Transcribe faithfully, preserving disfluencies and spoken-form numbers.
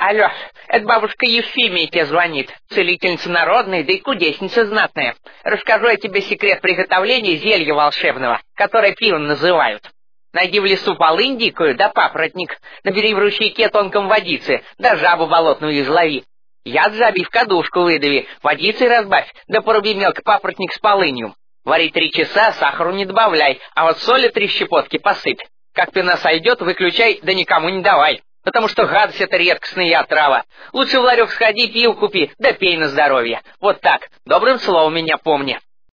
Алло, это бабушка Ефимия тебе звонит, целительница народная, да и кудесница знатная. Расскажу я тебе секрет приготовления зелья волшебного, которое пивом называют. Найди в лесу полынь дикую, да папоротник, набери в ручейке тонком водицы, да жабу болотную излови. Яд жабий в кадушку выдави, водицей разбавь, да поруби мелко папоротник с полынью. Вари три часа, сахару не добавляй, а вот соли три щепотки посыпь. Как пена сойдет, выключай, да никому не давай, потому что гадость — это редкостная отрава. Лучше в ларек сходи, пиво купи, да пей на здоровье. Вот так, добрым словом меня помни.